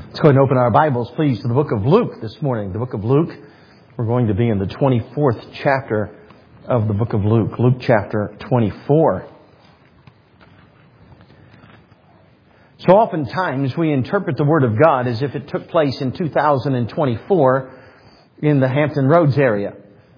Let's go ahead and open our Bibles, please, to the book of Luke this morning. The book of Luke. We're going to be in the 24th chapter of the book of Luke. Luke chapter 24. So oftentimes we interpret the Word of God as if it took place in 2024 in the Hampton Roads area.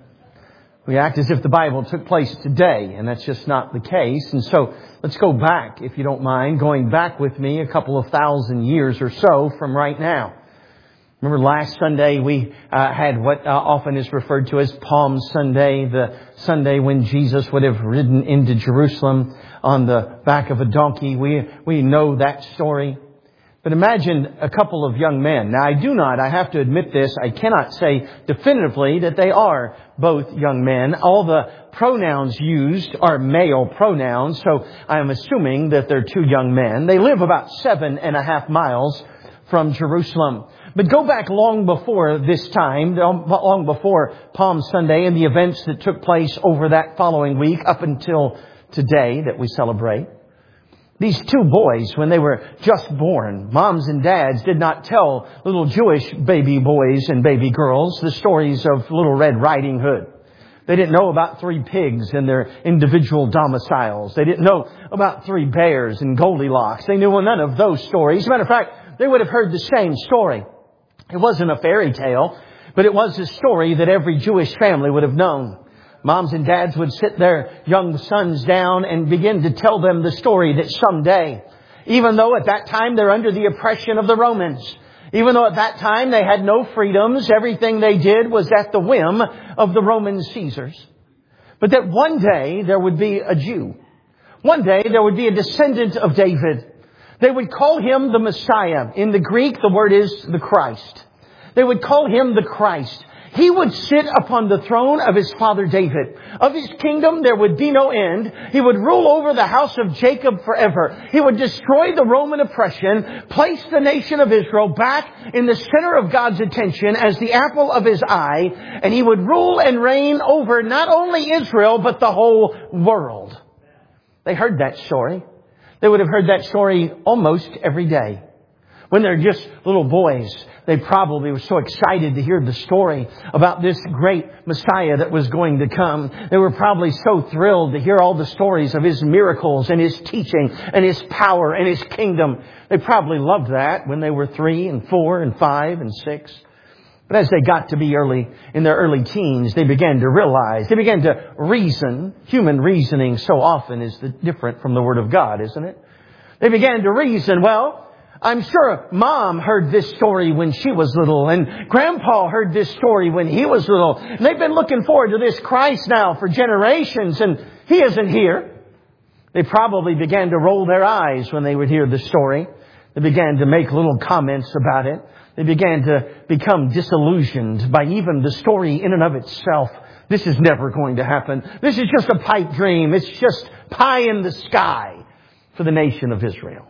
We act as if the Bible took place today, and that's just not the case. And so let's go back, if you don't mind, going back with me a couple of thousand years or so from right now. Remember last Sunday we had what often is referred to as Palm Sunday, the Sunday when Jesus would have ridden into Jerusalem on the back of a donkey. We know that story. But imagine a couple of young men. Now I have to admit this, I cannot say definitively that they are both young men. All the pronouns used are male pronouns, so I am assuming that they're two young men. They live about 7.5 miles from Jerusalem. But go back long before this time, long before Palm Sunday and the events that took place over that following week up until today that we celebrate. These two boys, when they were just born, moms and dads did not tell little Jewish baby boys and baby girls the stories of Little Red Riding Hood. They didn't know about 3 pigs and their individual domiciles. They didn't know about 3 bears and Goldilocks. They knew none of those stories. As a matter of fact, they would have heard the same story. It wasn't a fairy tale, but it was a story that every Jewish family would have known. Moms and dads would sit their young sons down and begin to tell them the story that someday, even though at that time they're under the oppression of the Romans, even though at that time they had no freedoms, everything they did was at the whim of the Roman Caesars. But that one day there would be a Jew. One day there would be a descendant of David. They would call him the Messiah. In the Greek, the word is the Christ. They would call him the Christ. He would sit upon the throne of his father David. Of his kingdom there would be no end. He would rule over the house of Jacob forever. He would destroy the Roman oppression, place the nation of Israel back in the center of God's attention as the apple of his eye, and he would rule and reign over not only Israel, but the whole world. They heard that story. They would have heard that story almost every day. When they're just little boys, they probably were so excited to hear the story about this great Messiah that was going to come. They were probably so thrilled to hear all the stories of his miracles and his teaching and his power and his kingdom. They probably loved that when they were 3 and 4 and 5 and 6. But as they got to be in their early teens, they began to realize, they began to reason. Human reasoning so often is different from the Word of God, isn't it? They began to reason, well, I'm sure Mom heard this story when she was little, and Grandpa heard this story when he was little. And they've been looking forward to this Christ now for generations, and he isn't here. They probably began to roll their eyes when they would hear the story. They began to make little comments about it. They began to become disillusioned by even the story in and of itself. This is never going to happen. This is just a pipe dream. It's just pie in the sky for the nation of Israel.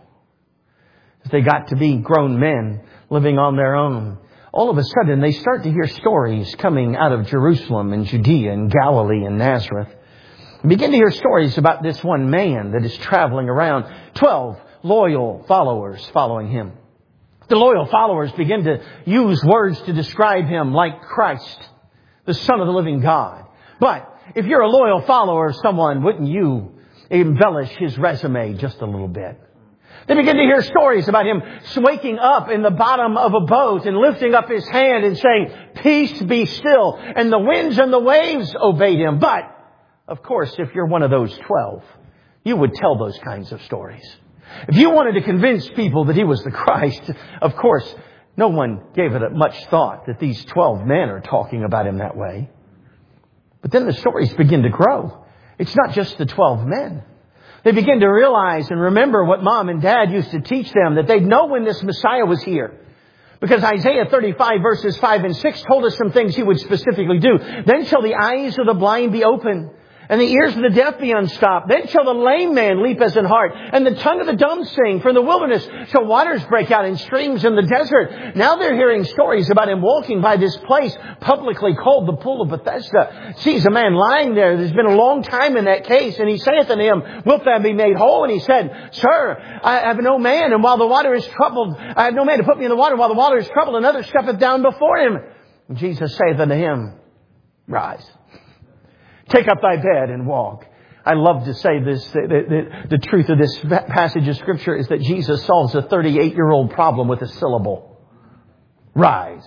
As they got to be grown men living on their own, all of a sudden they start to hear stories coming out of Jerusalem and Judea and Galilee and Nazareth. They begin to hear stories about this one man that is traveling around, 12 loyal followers following him. The loyal followers begin to use words to describe him like Christ, the Son of the living God. But if you're a loyal follower of someone, wouldn't you embellish his resume just a little bit? They begin to hear stories about him waking up in the bottom of a boat and lifting up his hand and saying, "Peace, be still." And the winds and the waves obeyed him. But, of course, if you're one of those 12, you would tell those kinds of stories. If you wanted to convince people that he was the Christ, of course, no one gave it much thought that these 12 men are talking about him that way. But then the stories begin to grow. It's not just the 12 men. They begin to realize and remember what Mom and Dad used to teach them, that they'd know when this Messiah was here. Because Isaiah 35 verses 5 and 6 told us some things he would specifically do. Then shall the eyes of the blind be open, And the ears of the deaf be unstopped. Then shall the lame man leap as an hart, and the tongue of the dumb sing. For in the wilderness shall waters break out in streams in the desert. Now they're hearing stories about him walking by this place publicly called the Pool of Bethesda. Sees a man lying there. There's been a long time in that case. And he saith unto him, Wilt thou be made whole? And he said, Sir, I have no man, and while the water is troubled, I have no man to put me in the water. While the water is troubled, another steppeth down before him. And Jesus saith unto him, Rise. Take up thy bed and walk. I love to say this. The truth of this passage of Scripture is that Jesus solves a 38-year-old problem with a syllable. Rise.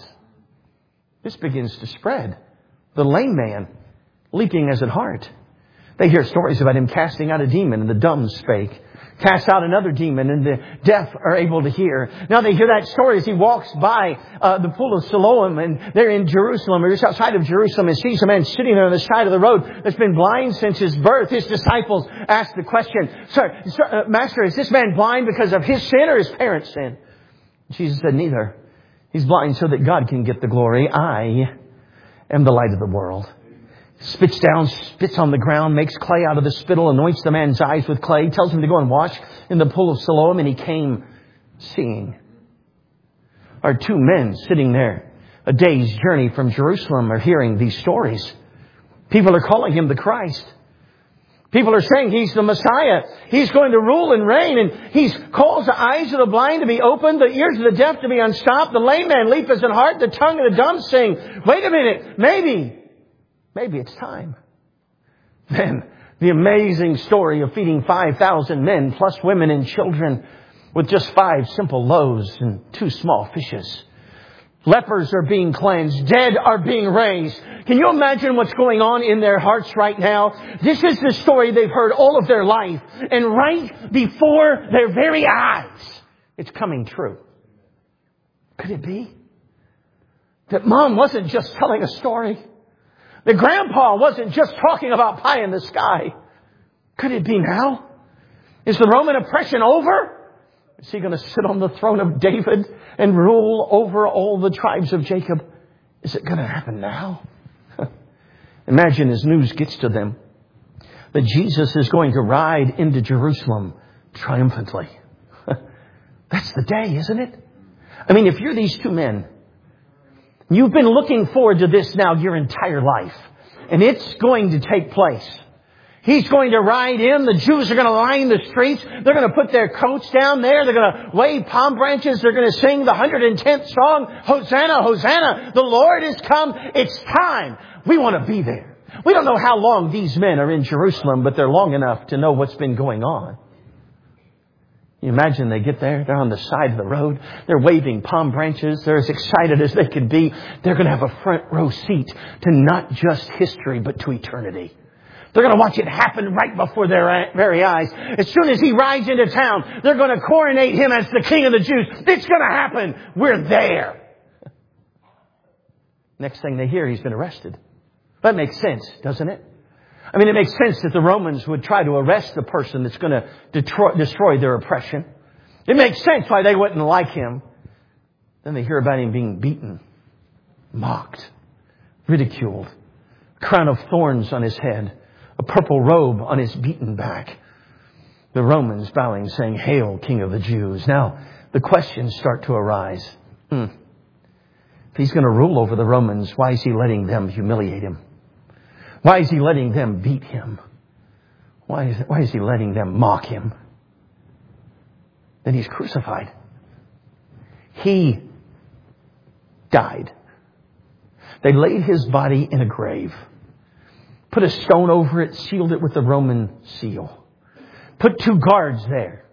This begins to spread. The lame man, leaping as an hart. They hear stories about him casting out a demon, and the dumb spake. Cast out another demon, and the deaf are able to hear. Now they hear that story as he walks by the pool of Siloam, and they're in Jerusalem, or just outside of Jerusalem, and sees a man sitting there on the side of the road that's been blind since his birth. His disciples ask the question, Sir, Master, is this man blind because of his sin or his parents' sin? Jesus said, neither. He's blind so that God can get the glory. I am the light of the world. Spits down, spits on the ground, makes clay out of the spittle, anoints the man's eyes with clay, tells him to go and wash in the pool of Siloam, and he came seeing. Our two men sitting there, a day's journey from Jerusalem, are hearing these stories. People are calling him the Christ. People are saying he's the Messiah. He's going to rule and reign, and he calls the eyes of the blind to be opened, the ears of the deaf to be unstopped, the lame man leap as an hart, the tongue of the dumb sing. Wait a minute, Maybe it's time. Then the amazing story of feeding 5,000 men plus women and children with just 5 simple loaves and 2 small fishes. Lepers are being cleansed. Dead are being raised. Can you imagine what's going on in their hearts right now? This is the story they've heard all of their life. And right before their very eyes, it's coming true. Could it be that Mom wasn't just telling a story? That Grandpa wasn't just talking about pie in the sky? Could it be now? Is the Roman oppression over? Is he going to sit on the throne of David and rule over all the tribes of Jacob? Is it going to happen now? Imagine as news gets to them that Jesus is going to ride into Jerusalem triumphantly. That's the day, isn't it? I mean, if you're these two men, you've been looking forward to this now your entire life. And it's going to take place. He's going to ride in. The Jews are going to line the streets. They're going to put their coats down there. They're going to wave palm branches. They're going to sing the 110th song. Hosanna, Hosanna. The Lord has come. It's time. We want to be there. We don't know how long these men are in Jerusalem, but they're long enough to know what's been going on. You imagine they get there, they're on the side of the road, they're waving palm branches, they're as excited as they can be. They're going to have a front row seat to not just history, but to eternity. They're going to watch it happen right before their very eyes. As soon as he rides into town, they're going to coronate him as the King of the Jews. It's going to happen. We're there. Next thing they hear, he's been arrested. That makes sense, doesn't it? I mean, it makes sense that the Romans would try to arrest the person that's going to destroy their oppression. It makes sense why they wouldn't like him. Then they hear about him being beaten, mocked, ridiculed, a crown of thorns on his head, a purple robe on his beaten back. The Romans bowing, saying, "Hail, King of the Jews." Now, the questions start to arise. If he's going to rule over the Romans, why is he letting them humiliate him? Why is he letting them beat him? Why is he letting them mock him? Then he's crucified. He died. They laid his body in a grave, put a stone over it, sealed it with the Roman seal, put 2 guards there.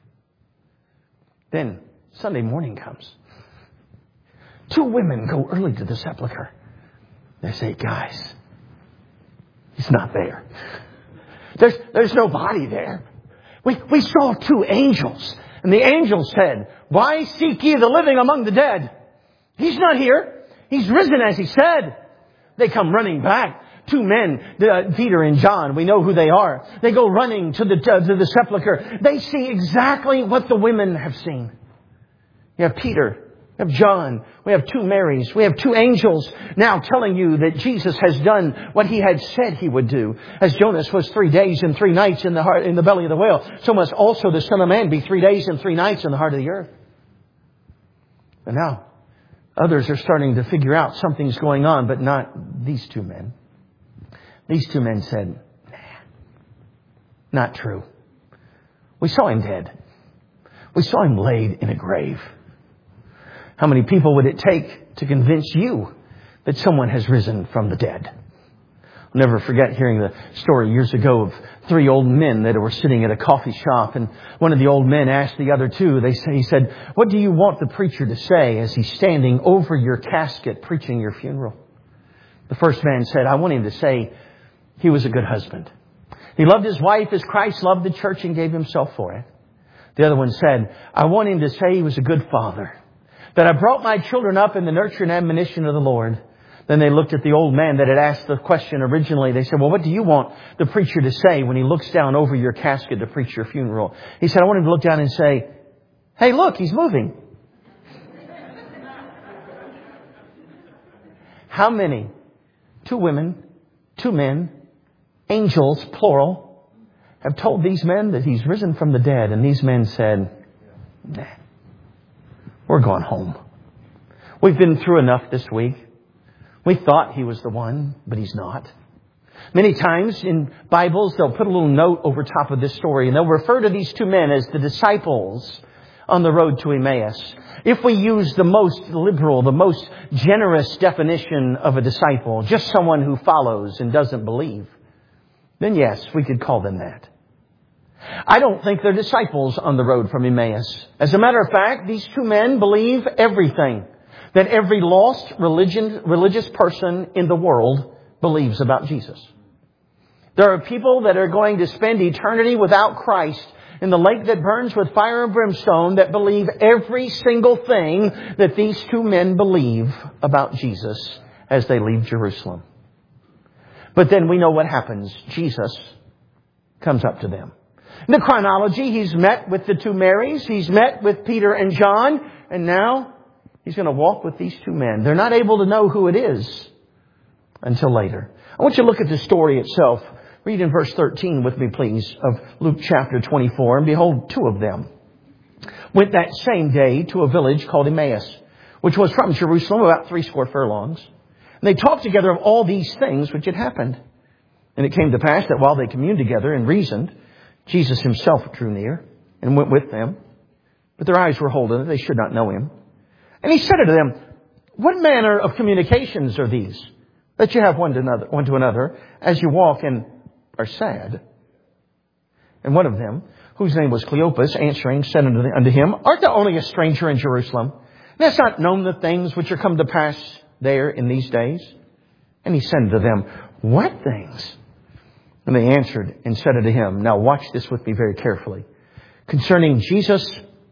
Then Sunday morning comes. 2 women go early to the sepulcher. They say, "Guys, he's not there. There's no body there. We saw 2 angels. And the angels said, 'Why seek ye the living among the dead? He's not here. He's risen as he said.'" They come running back. 2 men, Peter and John. We know who they are. They go running to the sepulcher. They see exactly what the women have seen. You have Peter We have John. We have 2 Marys. We have 2 angels now telling you that Jesus has done what He had said He would do. As Jonas was 3 days and 3 nights in the belly of the whale, so must also the Son of Man be 3 days and 3 nights in the heart of the earth. But now, others are starting to figure out something's going on, but not these 2 men. These 2 men said, nah, not true. We saw Him dead. We saw Him laid in a grave. How many people would it take to convince you that someone has risen from the dead? I'll never forget hearing the story years ago of 3 old men that were sitting at a coffee shop, and one of the old men asked the other 2, he said, what do you want the preacher to say as he's standing over your casket preaching your funeral? The first man said, I want him to say he was a good husband. He loved his wife as Christ loved the church and gave Himself for it. The other one said, I want him to say he was a good father, that I brought my children up in the nurture and admonition of the Lord. Then they looked at the old man that had asked the question originally. They said, well, what do you want the preacher to say when he looks down over your casket to preach your funeral? He said, I want him to look down and say, hey, look, he's moving. How many? 2 women, 2 men, angels, plural, have told these men that He's risen from the dead. And these men said, nah, we're going home. We've been through enough this week. We thought He was the one, but He's not. Many times in Bibles, they'll put a little note over top of this story, and they'll refer to these 2 men as the disciples on the road to Emmaus. If we use the most liberal, the most generous definition of a disciple, just someone who follows and doesn't believe, then yes, we could call them that. I don't think they're disciples on the road from Emmaus. As a matter of fact, these 2 men believe everything that every lost religious person in the world believes about Jesus. There are people that are going to spend eternity without Christ in the lake that burns with fire and brimstone that believe every single thing that these 2 men believe about Jesus as they leave Jerusalem. But then we know what happens. Jesus comes up to them. In the chronology, He's met with the 2 Marys. He's met with Peter and John. And now He's going to walk with these 2 men. They're not able to know who it is until later. I want you to look at the story itself. Read in verse 13 with me, please, of Luke chapter 24. And behold, 2 of them went that same day to a village called Emmaus, which was from Jerusalem about 60 furlongs. And they talked together of all these things which had happened. And it came to pass that while they communed together and reasoned, Jesus Himself drew near and went with them. But their eyes were holden, that they should not know Him. And He said unto them, what manner of communications are these that you have one to another as you walk and are sad? And one of them, whose name was Cleopas, answering, said unto him, art thou only a stranger in Jerusalem? And hast not known the things which are come to pass there in these days? And He said unto them, what things? And they answered and said unto Him, now watch this with me very carefully, concerning Jesus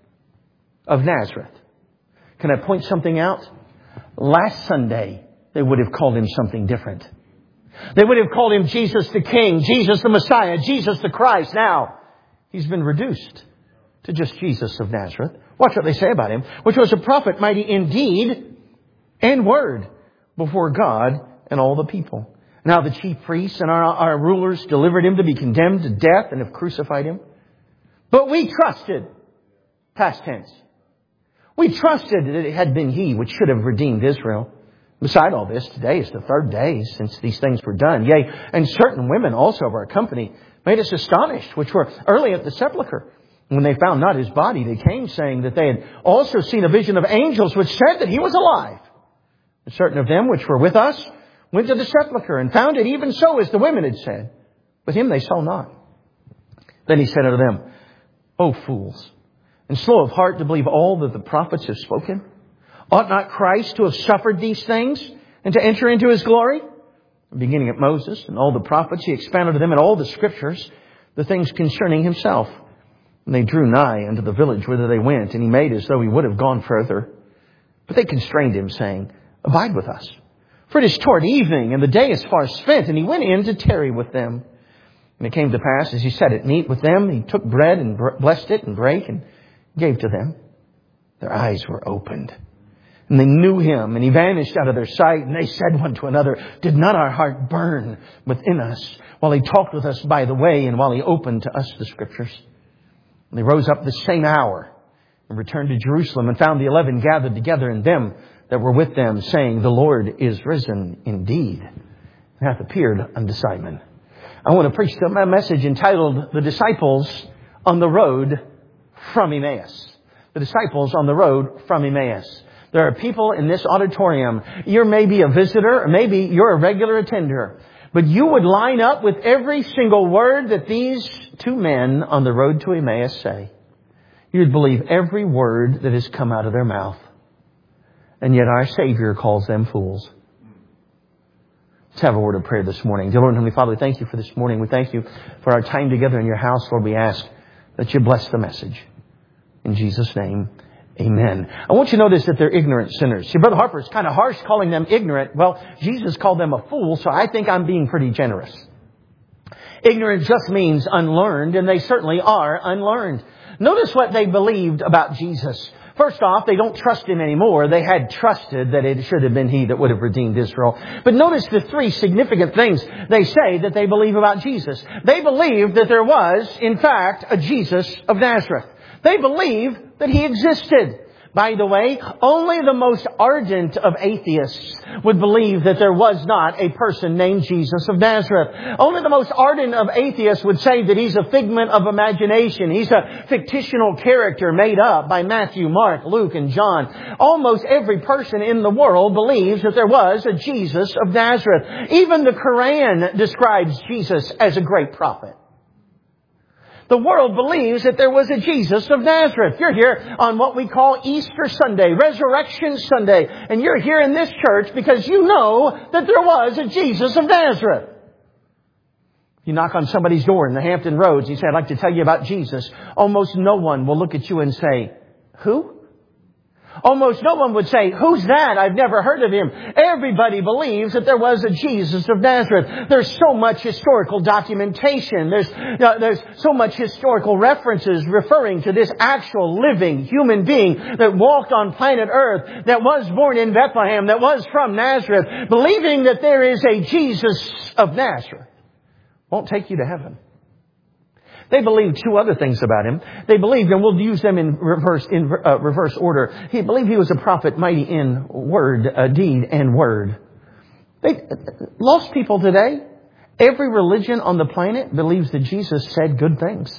of Nazareth. Can I point something out? Last Sunday, they would have called Him something different. They would have called Him Jesus the King, Jesus the Messiah, Jesus the Christ. Now, He's been reduced to just Jesus of Nazareth. Watch what they say about Him, which was a prophet, mighty in deed and word before God and all the people. Now the chief priests and our rulers delivered Him to be condemned to death and have crucified Him. But we trusted, past tense, we trusted that it had been He which should have redeemed Israel. Beside all this, today is the 3rd day since these things were done. Yea, and certain women also of our company made us astonished, which were early at the sepulchre. When they found not His body, they came saying that they had also seen a vision of angels which said that He was alive. And certain of them which were with us went to the sepulchre and found it even so as the women had said. But Him they saw not. Then He said unto them, O fools, and slow of heart to believe all that the prophets have spoken? Ought not Christ to have suffered these things and to enter into His glory? Beginning at Moses and all the prophets, He expounded to them in all the Scriptures the things concerning Himself. And they drew nigh unto the village whither they went, and He made as though He would have gone further. But they constrained Him, saying, Abide with us, for it is toward evening, and the day is far spent. And He went in to tarry with them. And it came to pass, as He sat at meat with them, He took bread and blessed it and brake and gave to them. Their eyes were opened, And they knew him, and he vanished out of their sight. And they said one to another, did not our heart burn within us while he talked with us by the way and while he opened to us the Scriptures? And they rose up the same hour and returned to Jerusalem and found the 11 gathered together, and them that were with them, saying, the Lord is risen indeed, and hath appeared unto Simon. I want to preach a message entitled, The Disciples on the Road from Emmaus. The disciples on the road from Emmaus. There are people in this auditorium. You're maybe a visitor, or maybe you're a regular attender. But you would line up with every single word that these two men on the road to Emmaus say. You'd believe every word that has come out of their mouth. And yet our Savior calls them fools. Let's have a word of prayer this morning. Dear Lord and Heavenly Father, we thank you for this morning. We thank you for our time together in your house. Lord, we ask that you bless the message. In Jesus' name, amen. I want you to notice that they're ignorant sinners. See, Brother Harper is kind of harsh calling them ignorant. Well, Jesus called them a fool, so I think I'm being pretty generous. Ignorant just means unlearned, and they certainly are unlearned. Notice what they believed about Jesus. First off, they don't trust him anymore. They had trusted that it should have been he that would have redeemed Israel. But notice the three significant things they say that they believe about Jesus. They believe that there was, in fact, a Jesus of Nazareth. They believe that he existed. By the way, only the most ardent of atheists would believe that there was not a person named Jesus of Nazareth. Only the most ardent of atheists would say that he's a figment of imagination. He's a fictional character made up by Matthew, Mark, Luke, and John. Almost every person in the world believes that there was a Jesus of Nazareth. Even the Quran describes Jesus as a great prophet. The world believes that there was a Jesus of Nazareth. You're here on what we call Easter Sunday, Resurrection Sunday. And you're here in this church because you know that there was a Jesus of Nazareth. You knock on somebody's door in the Hampton Roads, you say, I'd like to tell you about Jesus. Almost no one will look at you and say, who? Almost no one would say, who's that? I've never heard of him. Everybody believes that there was a Jesus of Nazareth. There's so much historical documentation. There's so much historical references referring to this actual living human being that walked on planet Earth, that was born in Bethlehem, that was from Nazareth. Believing that there is a Jesus of Nazareth won't take you to heaven. They believed two other things about him. They believed, and we'll use them in reverse order. He believed he was a prophet, mighty in word, deed, and word. Lost people today, every religion on the planet believes that Jesus said good things.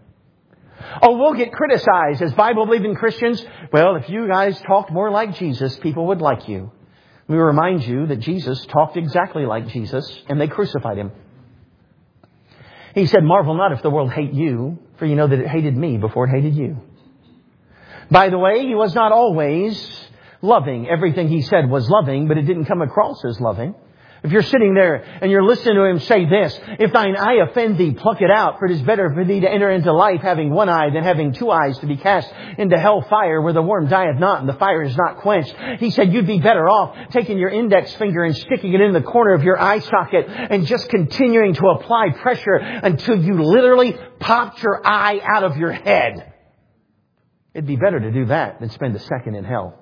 Oh, we'll get criticized as Bible-believing Christians. Well, if you guys talked more like Jesus, people would like you. We remind you that Jesus talked exactly like Jesus, and they crucified him. He said, marvel not if the world hate you, for you know that it hated me before it hated you. By the way, he was not always loving. Everything he said was loving, but it didn't come across as loving. If you're sitting there and you're listening to him say this, if thine eye offend thee, pluck it out, for it is better for thee to enter into life having one eye than having two eyes to be cast into hell fire where the worm dieth not and the fire is not quenched. He said you'd be better off taking your index finger and sticking it in the corner of your eye socket and just continuing to apply pressure until you literally popped your eye out of your head. It'd be better to do that than spend a second in hell.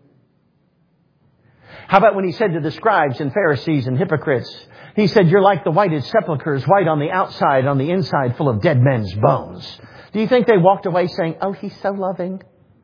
How about when he said to the scribes and Pharisees and hypocrites, he said, you're like the whited sepulchres, white on the outside, on the inside, full of dead men's bones. Do you think they walked away saying, oh, he's so loving?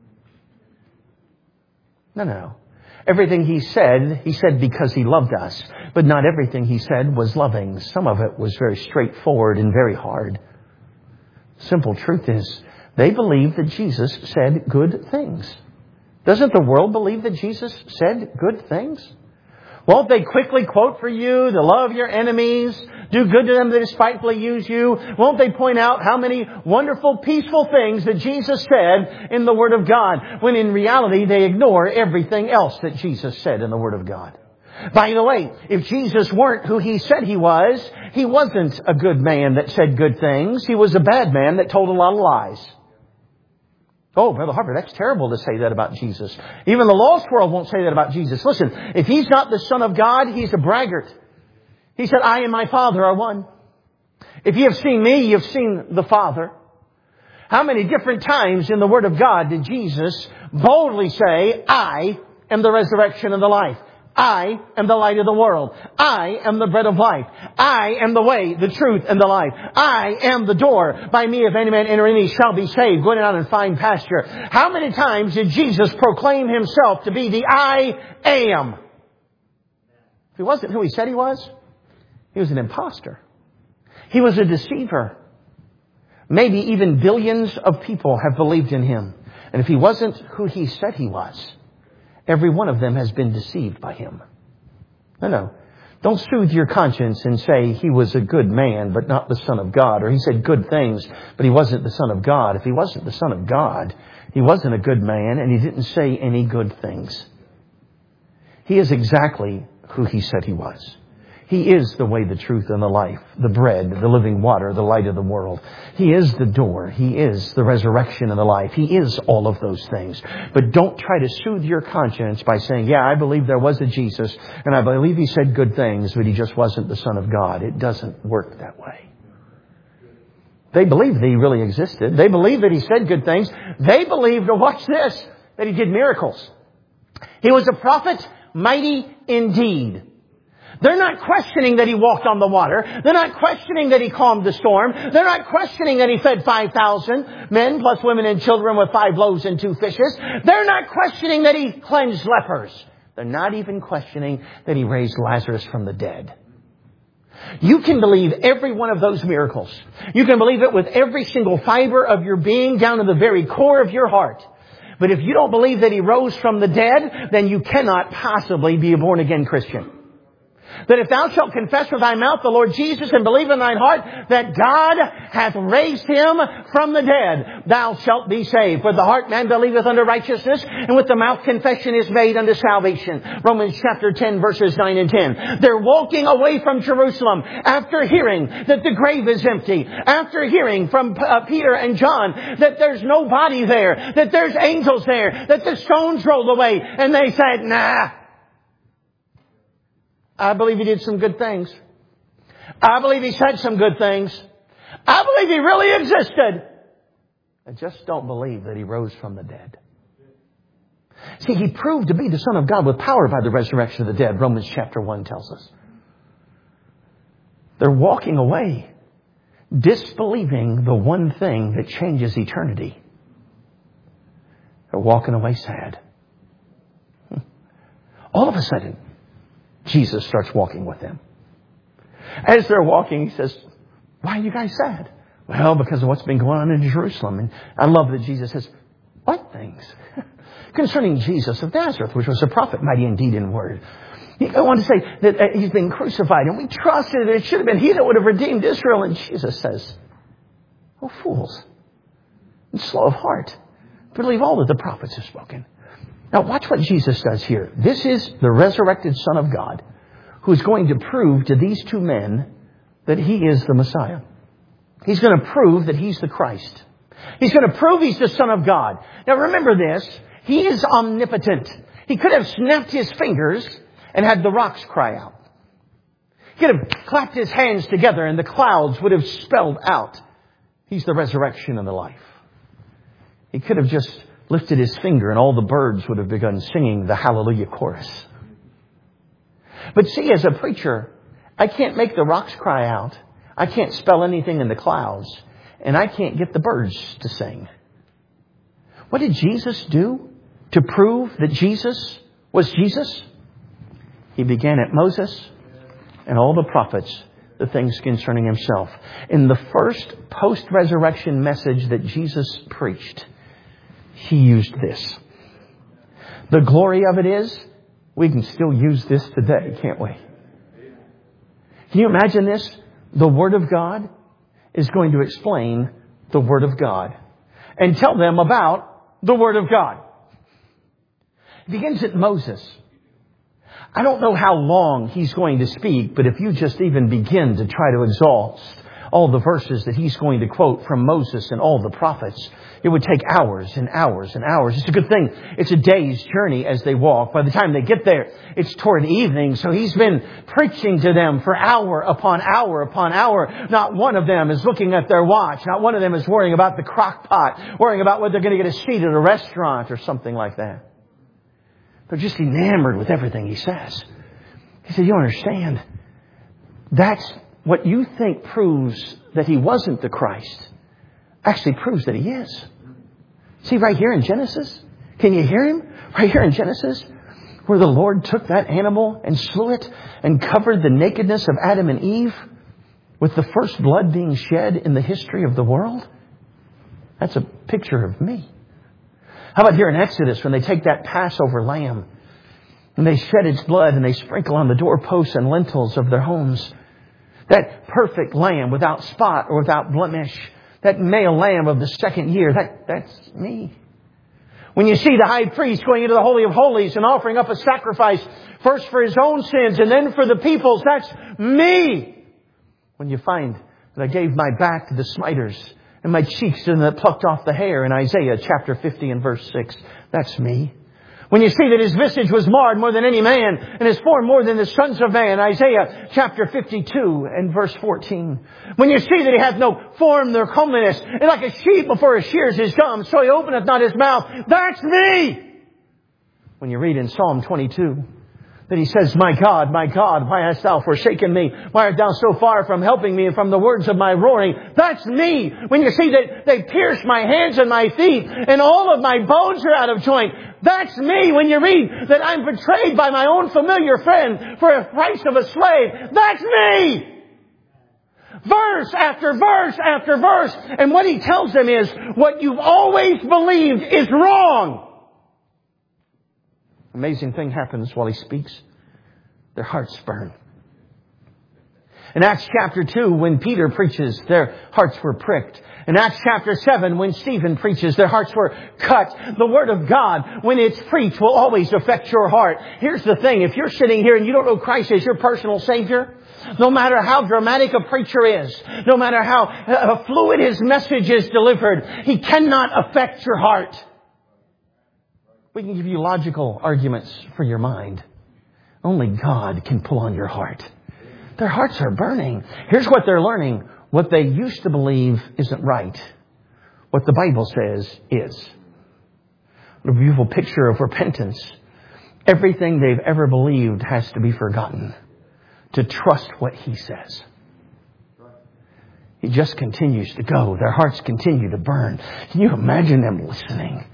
No. Everything he said because he loved us. But not everything he said was loving. Some of it was very straightforward and very hard. Simple truth is, they believed that Jesus said good things. Doesn't the world believe that Jesus said good things? Won't they quickly quote for you to love your enemies, do good to them that despitefully use you? Won't they point out how many wonderful, peaceful things that Jesus said in the Word of God, when in reality they ignore everything else that Jesus said in the Word of God? By the way, if Jesus weren't who he said he wasn't a good man that said good things. He was a bad man that told a lot of lies. Oh, Brother Harper, that's terrible to say that about Jesus. Even the lost world won't say that about Jesus. Listen, if he's not the Son of God, he's a braggart. He said, I and my Father are one. If you have seen me, you have seen the Father. How many different times in the Word of God did Jesus boldly say, I am the resurrection and the life. I am the light of the world. I am the bread of life. I am the way, the truth, and the life. I am the door. By me, if any man enter in, he shall be saved, going out and find pasture. How many times did Jesus proclaim himself to be the I am? If he wasn't who he said he was an imposter. He was a deceiver. Maybe even billions of people have believed in him. And if he wasn't who he said he was, every one of them has been deceived by him. No. Don't soothe your conscience and say he was a good man, but not the Son of God. Or he said good things, but he wasn't the Son of God. If he wasn't the Son of God, he wasn't a good man, and he didn't say any good things. He is exactly who he said he was. He is the way, the truth, and the life, the bread, the living water, the light of the world. He is the door. He is the resurrection and the life. He is all of those things. But don't try to soothe your conscience by saying, yeah, I believe there was a Jesus, and I believe he said good things, but he just wasn't the Son of God. It doesn't work that way. They believed that he really existed. They believed that he said good things. They believed, watch this, that he did miracles. He was a prophet, mighty indeed. They're not questioning that he walked on the water. They're not questioning that he calmed the storm. They're not questioning that he fed 5,000 men plus women and children with 5 loaves and 2 fishes. They're not questioning that he cleansed lepers. They're not even questioning that he raised Lazarus from the dead. You can believe every one of those miracles. You can believe it with every single fiber of your being down to the very core of your heart. But if you don't believe that he rose from the dead, then you cannot possibly be a born-again Christian. That if thou shalt confess with thy mouth the Lord Jesus and believe in thine heart that God hath raised him from the dead, thou shalt be saved. For the heart man believeth unto righteousness, and with the mouth confession is made unto salvation. Romans chapter 10 verses 9 and 10. They're walking away from Jerusalem after hearing that the grave is empty. After hearing from Peter and John that there's no body there, that there's angels there, that the stones rolled away. And they said, nah. I believe he did some good things. I believe he said some good things. I believe he really existed. I just don't believe that he rose from the dead. See, he proved to be the Son of God with power by the resurrection of the dead, Romans chapter 1 tells us. They're walking away, disbelieving the one thing that changes eternity. They're walking away sad. All of a sudden, Jesus starts walking with them. As they're walking, he says, why are you guys sad? Well, because of what's been going on in Jerusalem. And I love that Jesus says, what things? Concerning Jesus of Nazareth, which was a prophet, mighty indeed in word. I want to say that he's been crucified, and we trusted that it should have been he that would have redeemed Israel. And Jesus says, oh, fools, and slow of heart, believe all that the prophets have spoken. Now watch what Jesus does here. This is the resurrected Son of God who's going to prove to these 2 men that he is the Messiah. He's going to prove that he's the Christ. He's going to prove he's the Son of God. Now remember this. He is omnipotent. He could have snapped his fingers and had the rocks cry out. He could have clapped his hands together and the clouds would have spelled out, he's the resurrection and the life. He could have just lifted his finger and all the birds would have begun singing the Hallelujah chorus. But see, as a preacher, I can't make the rocks cry out. I can't spell anything in the clouds. And I can't get the birds to sing. What did Jesus do to prove that Jesus was Jesus? He began at Moses and all the prophets, the things concerning himself. In the first post-resurrection message that Jesus preached, he used this. The glory of it is, we can still use this today, can't we? Can you imagine this? The Word of God is going to explain the Word of God and tell them about the Word of God. It begins at Moses. I don't know how long he's going to speak, but if you just even begin to try to exhaust all the verses that he's going to quote from Moses and all the prophets, it would take hours and hours and hours. It's a good thing. It's a day's journey as they walk. By the time they get there, it's toward evening. So he's been preaching to them for hour upon hour upon hour. Not one of them is looking at their watch. Not one of them is worrying about the crock pot, worrying about whether they're going to get a seat at a restaurant or something like that. They're just enamored with everything He says. He said, you don't understand. That's what you think proves that He wasn't the Christ. Actually proves that He is. See right here in Genesis? Can you hear Him? Right here in Genesis, where the Lord took that animal and slew it and covered the nakedness of Adam and Eve with the first blood being shed in the history of the world. That's a picture of me. How about here in Exodus when they take that Passover lamb and they shed its blood and they sprinkle on the doorposts and lintels of their homes? That perfect lamb without spot or without blemish. That male lamb of the second year. That's me. When you see the high priest going into the Holy of Holies and offering up a sacrifice, first for his own sins and then for the people's, that's me. When you find that I gave my back to the smiters and my cheeks to them that plucked off the hair in Isaiah chapter 50 and verse 6, that's me. When you see that His visage was marred more than any man and His form more than the sons of man, Isaiah chapter 52 and verse 14. When you see that He hath no form nor comeliness, and like a sheep before His shears is dumb, so He openeth not His mouth, that's me. When you read in Psalm 22 that He says, my God, why hast Thou forsaken me? Why art Thou so far from helping me and from the words of my roaring? That's me. When you see that they pierce my hands and my feet and all of my bones are out of joint, that's me. When you read that I'm betrayed by my own familiar friend for a price of a slave, that's me. Verse after verse after verse. And what He tells them is, what you've always believed is wrong. Amazing thing happens while He speaks. Their hearts burn. In Acts chapter 2, when Peter preaches, their hearts were pricked. In Acts chapter 7, when Stephen preaches, their hearts were cut. The Word of God, when it's preached, will always affect your heart. Here's the thing. If you're sitting here and you don't know Christ as your personal Savior, no matter how dramatic a preacher is, no matter how fluid his message is delivered, he cannot affect your heart. We can give you logical arguments for your mind. Only God can pull on your heart. Their hearts are burning. Here's what they're learning. What they used to believe isn't right. What the Bible says is. A beautiful picture of repentance. Everything they've ever believed has to be forgotten. To trust what He says. He just continues to go. Their hearts continue to burn. Can you imagine them listening?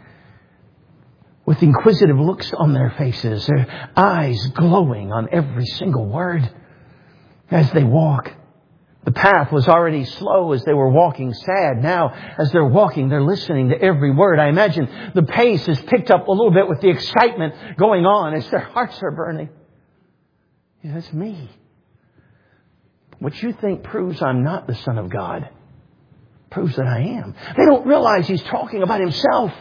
With inquisitive looks on their faces, their eyes glowing on every single word as they walk. The path was already slow as they were walking, sad. Now, as they're walking, they're listening to every word. I imagine the pace is picked up a little bit with the excitement going on as their hearts are burning. Yeah, that's me. What you think proves I'm not the Son of God proves that I am. They don't realize He's talking about Himself.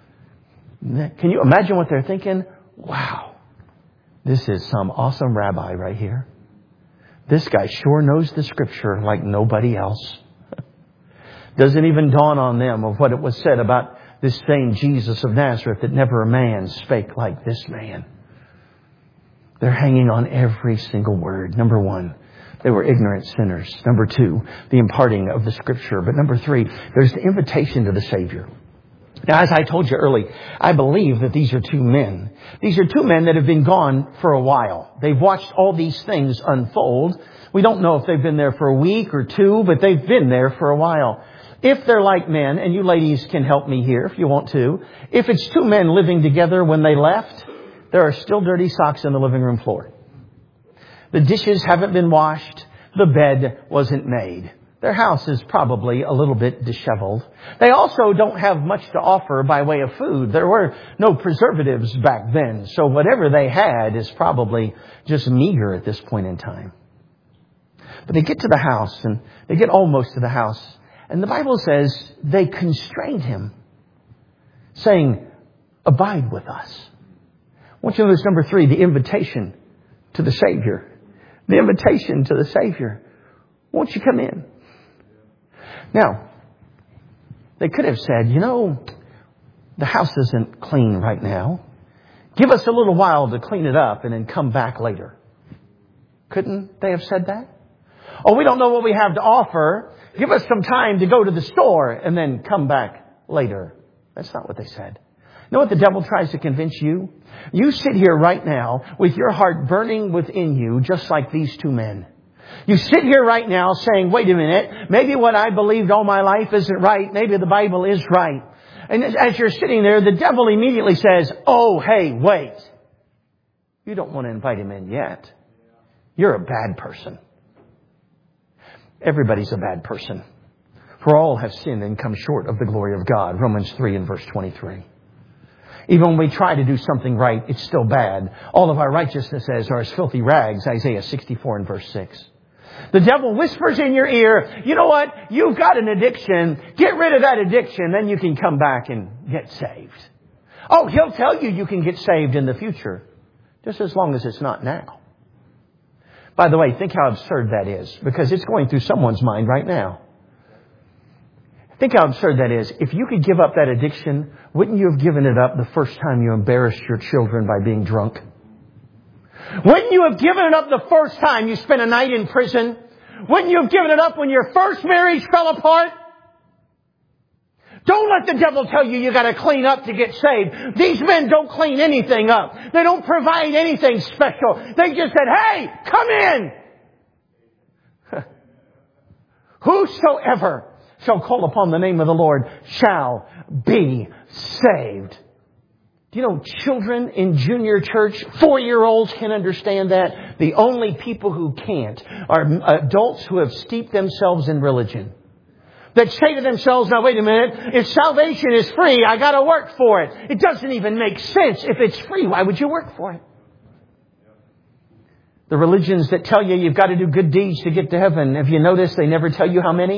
Can you imagine what they're thinking? Wow, this is some awesome rabbi right here. This guy sure knows the Scripture like nobody else. Doesn't even dawn on them of what it was said about this same Jesus of Nazareth, that never a man spake like this man. They're hanging on every single word. Number one, they were ignorant sinners. Number two, the imparting of the Scripture. But number three, there's the invitation to the Savior. Now, as I told you early, I believe that these are two men. These are two men that have been gone for a while. They've watched all these things unfold. We don't know if they've been there for a week or two, but they've been there for a while. If they're like men, and you ladies can help me here if you want to, if it's two men living together when they left, there are still dirty socks on the living room floor. The dishes haven't been washed. The bed wasn't made. Their house is probably a little bit disheveled. They also don't have much to offer by way of food. There were no preservatives back then. So whatever they had is probably just meager at this point in time. But they get to the house, and they get almost to the house. And the Bible says they constrained Him, saying, abide with us. I want you to notice number three, the invitation to the Savior. The invitation to the Savior. Won't you come in? Now, they could have said, the house isn't clean right now. Give us a little while to clean it up and then come back later. Couldn't they have said that? Oh, we don't know what we have to offer. Give us some time to go to the store and then come back later. That's not what they said. know what the devil tries to convince you? You sit here right now with your heart burning within you, just like these two men. You sit here right now saying, wait a minute, maybe what I believed all my life isn't right. Maybe the Bible is right. And as you're sitting there, the devil immediately says, oh, hey, wait. You don't want to invite him in yet. You're a bad person. Everybody's a bad person. For all have sinned and come short of the glory of God. Romans 3 and verse 23. Even when we try to do something right, it's still bad. All of our righteousnesses are as filthy rags. Isaiah 64 and verse 6. The devil whispers in your ear, you know what? You've got an addiction. Get rid of that addiction. Then you can come back and get saved. Oh, he'll tell you you can get saved in the future. Just as long as it's not now. By the way, think how absurd that is. Because it's going through someone's mind right now. Think how absurd that is. If you could give up that addiction, wouldn't you have given it up the first time you embarrassed your children by being drunk? Wouldn't you have given it up the first time you spent a night in prison? Wouldn't you have given it up when your first marriage fell apart? Don't let the devil tell you got to clean up to get saved. These men don't clean anything up. They don't provide anything special. They just said, hey, come in. Whosoever shall call upon the name of the Lord shall be saved. Do you know children in junior church, 4-year-olds can understand that? The only people who can't are adults who have steeped themselves in religion. That say to themselves, now wait a minute, if salvation is free, I got to work for it. It doesn't even make sense. If it's free, why would you work for it? The religions that tell you you've got to do good deeds to get to heaven, have you noticed they never tell you how many?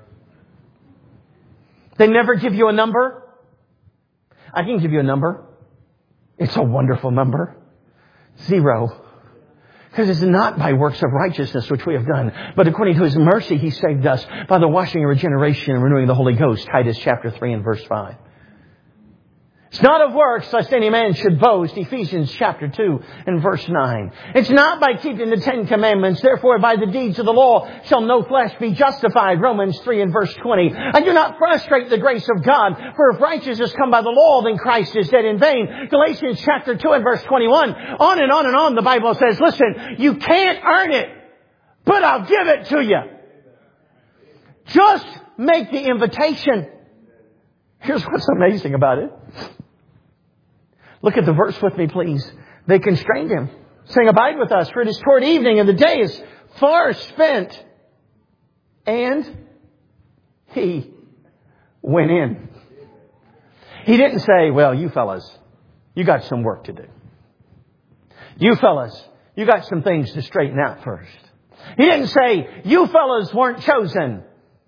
They never give you a number. I can give you a number. It's a wonderful number. 0. Because it's not by works of righteousness which we have done, but according to His mercy He saved us by the washing and regeneration and renewing the Holy Ghost. Titus chapter 3 and verse 5. It's not of works, lest any man should boast. Ephesians chapter 2 and verse 9. It's not by keeping the 10 commandments. Therefore, by the deeds of the law shall no flesh be justified. Romans 3 and verse 20. I do not frustrate the grace of God. For if righteousness come by the law, then Christ is dead in vain. Galatians chapter 2 and verse 21. On and on and on the Bible says, listen, you can't earn it, but I'll give it to you. Just make the invitation. Here's what's amazing about it. Look at the verse with me, please. They constrained him, saying, abide with us, for it is toward evening, and the day is far spent. And he went in. He didn't say, well, you fellas, you got some work to do. You fellas, you got some things to straighten out first. He didn't say, you fellas weren't chosen.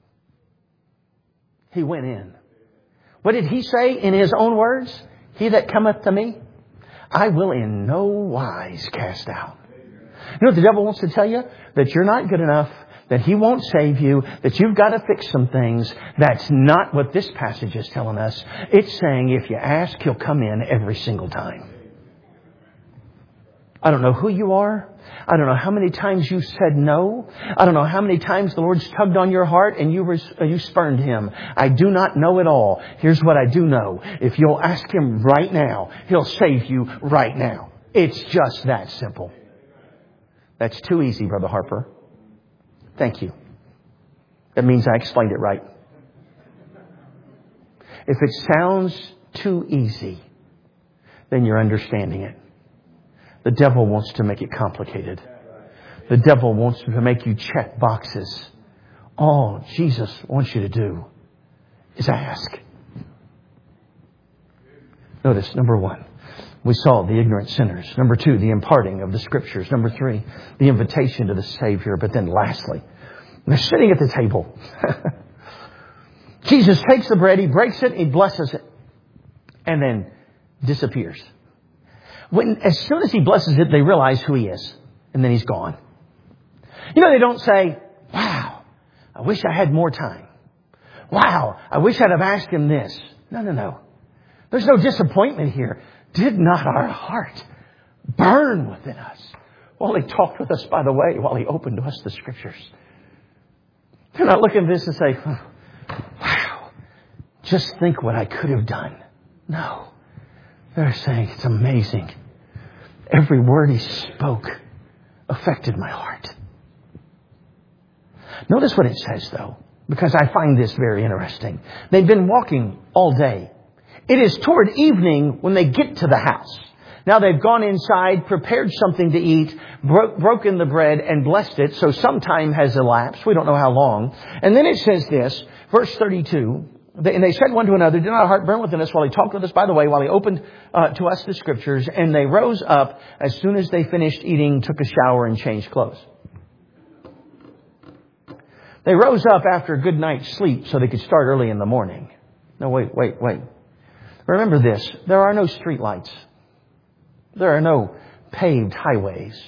He went in. What did he say in his own words? He that cometh to me, I will in no wise cast out. You know what the devil wants to tell you? That you're not good enough, that he won't save you, that you've got to fix some things. That's not what this passage is telling us. It's saying if you ask, he'll come in every single time. I don't know who you are. I don't know how many times you said no. I don't know how many times the Lord's tugged on your heart and you spurned Him. I do not know it all. Here's what I do know. If you'll ask Him right now, He'll save you right now. It's just that simple. That's too easy, Brother Harper. Thank you. That means I explained it right. If it sounds too easy, then you're understanding it. The devil wants to make it complicated. The devil wants to make you check boxes. All Jesus wants you to do is ask. Notice, number 1, we saw the ignorant sinners. Number 2, the imparting of the Scriptures. Number 3, the invitation to the Savior. But then lastly, they're sitting at the table. Jesus takes the bread, He breaks it, He blesses it, and then disappears. As soon as He blesses it, they realize who He is. And then He's gone. You know, they don't say, wow, I wish I had more time. Wow, I wish I'd have asked Him this. No. There's no disappointment here. Did not our heart burn within us while He talked with us, by the way, while He opened to us the Scriptures? They're not looking at this and say, wow, just think what I could have done. No. They're saying, it's amazing. Every word he spoke affected my heart. Notice what it says, though, because I find this very interesting. They've been walking all day. It is toward evening when they get to the house. Now they've gone inside, prepared something to eat, broken the bread and blessed it. So some time has elapsed. We don't know how long. And then it says this, verse 32, and they said one to another, did not our heart burn within us while he talked with us? By the way, while he opened to us the scriptures. And they rose up as soon as they finished eating, took a shower and changed clothes. They rose up after a good night's sleep so they could start early in the morning. No, wait. Remember this. There are no street lights. There are no paved highways.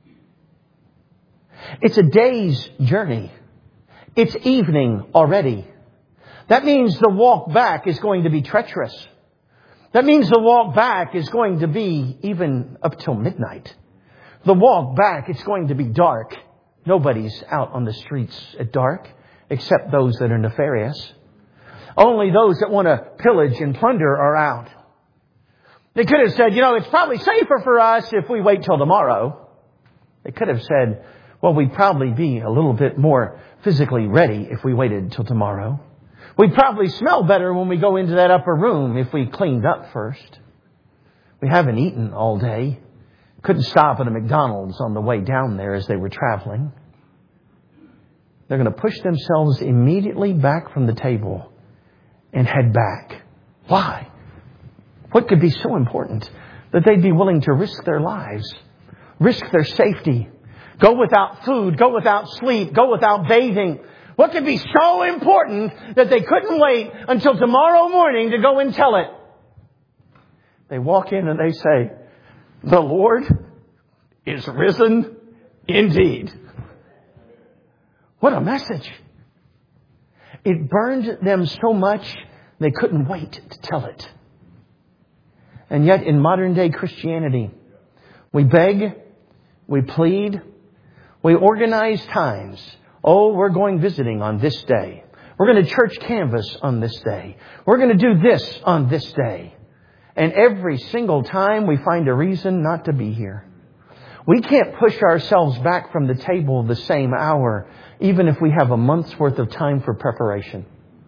It's a day's journey. It's evening already. That means the walk back is going to be treacherous. That means the walk back is going to be even up till midnight. The walk back, it's going to be dark. Nobody's out on the streets at dark except those that are nefarious. Only those that want to pillage and plunder are out. They could have said, it's probably safer for us if we wait till tomorrow. They could have said, well, we'd probably be a little bit more physically ready if we waited till tomorrow. We'd probably smell better when we go into that upper room if we cleaned up first. We haven't eaten all day. Couldn't stop at a McDonald's on the way down there as they were traveling. They're going to push themselves immediately back from the table and head back. Why? What could be so important that they'd be willing to risk their lives, risk their safety, go without food, go without sleep, go without bathing? What could be so important that they couldn't wait until tomorrow morning to go and tell it? They walk in and they say, the Lord is risen indeed. What a message. It burned them so much they couldn't wait to tell it. And yet in modern day Christianity, we beg, we plead, we organize times. Oh, we're going visiting on this day. We're going to church canvas on this day. We're going to do this on this day. And every single time we find a reason not to be here. We can't push ourselves back from the table the same hour, even if we have a month's worth of time for preparation.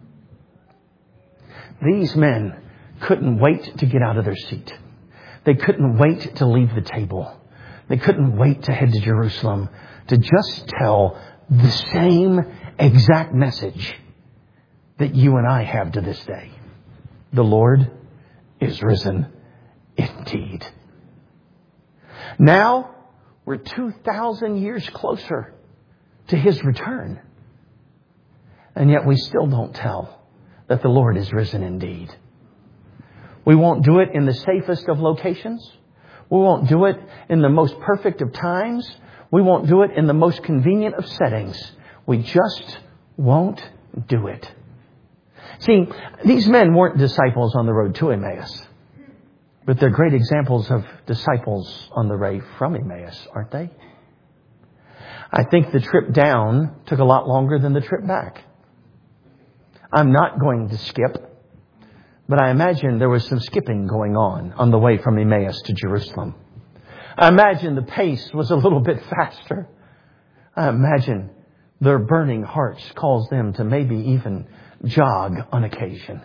These men couldn't wait to get out of their seat. They couldn't wait to leave the table. They couldn't wait to head to Jerusalem to just tell the same exact message that you and I have to this day. The Lord is risen indeed. Now we're 2,000 years closer to His return. And yet we still don't tell that the Lord is risen indeed. We won't do it in the safest of locations. We won't do it in the most perfect of times. We won't do it in the most convenient of settings. We just won't do it. See, these men weren't disciples on the road to Emmaus. But they're great examples of disciples on the way from Emmaus, aren't they? I think the trip down took a lot longer than the trip back. I'm not going to skip, but I imagine there was some skipping going on the way from Emmaus to Jerusalem. I imagine the pace was a little bit faster. I imagine their burning hearts caused them to maybe even jog on occasion.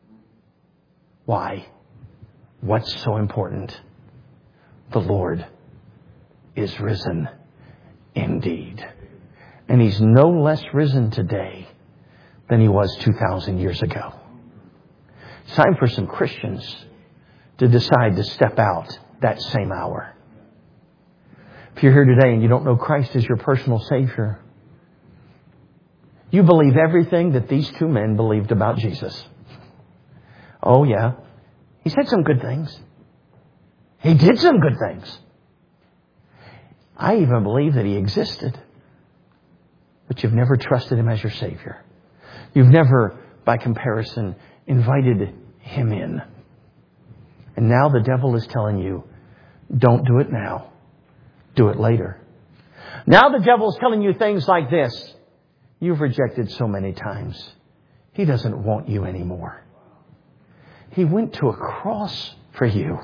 Why? What's so important? The Lord is risen indeed. And He's no less risen today than He was 2,000 years ago. It's time for some Christians to decide to step out that same hour. If you're here today and you don't know Christ as your personal Savior, you believe everything that these two men believed about Jesus. Oh yeah, He said some good things. He did some good things. I even believe that He existed. But you've never trusted Him as your Savior. You've never, by comparison, invited Him in. And now the devil is telling you, don't do it now. Do it later. Now the devil is telling you things like this. You've rejected so many times. He doesn't want you anymore. He went to a cross for you.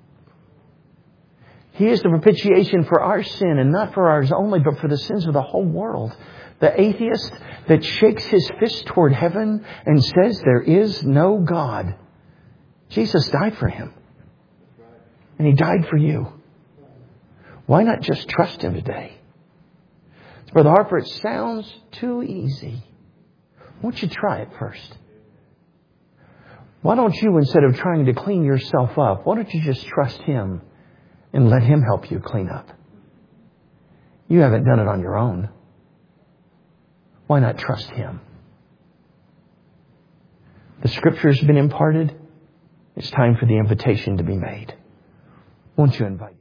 He is the propitiation for our sin, and not for ours only, but for the sins of the whole world. The atheist that shakes his fist toward heaven and says there is no God. Jesus died for him. And He died for you. Why not just trust Him today? Brother Harper, it sounds too easy. Won't you try it first? Why don't you, instead of trying to clean yourself up, why don't you just trust Him and let Him help you clean up? You haven't done it on your own. Why not trust Him? The Scripture has been imparted. It's time for the invitation to be made. Won't you invite